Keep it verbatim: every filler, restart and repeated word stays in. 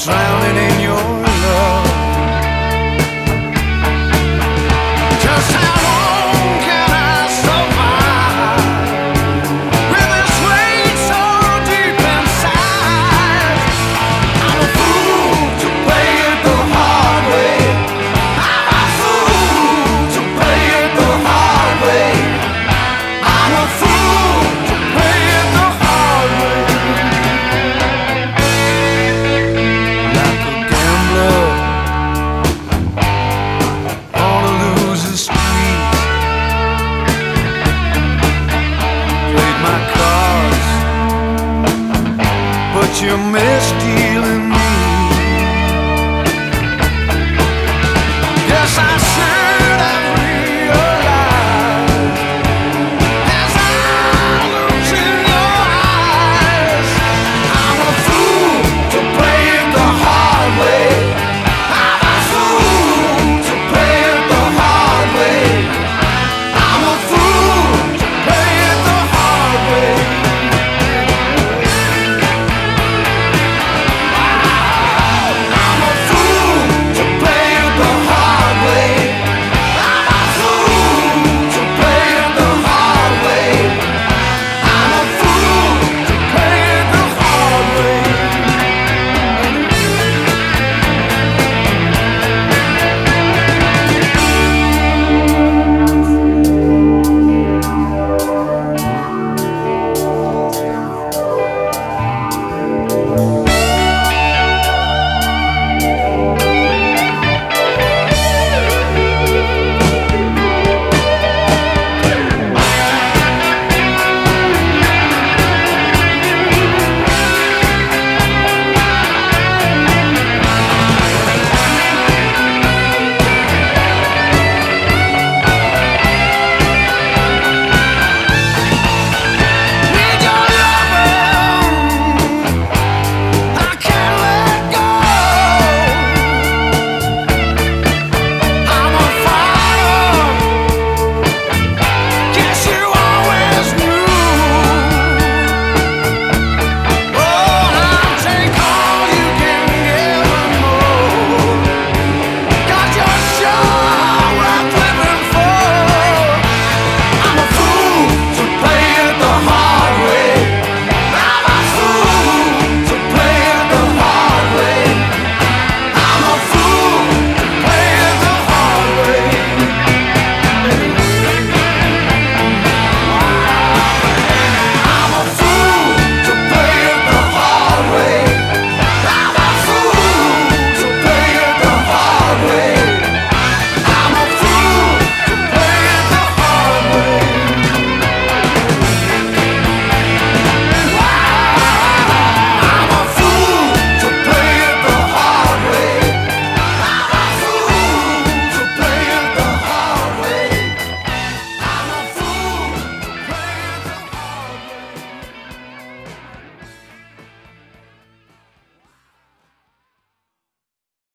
drowning in your love. 'Cause how long can I survive with this weight so deep inside? I'm a fool to play it the hard way. I'm a fool to play it the hard way. I'm a fool to play it the hard way. Like a gambler on a losing streak, played my cards, but you missed dealing.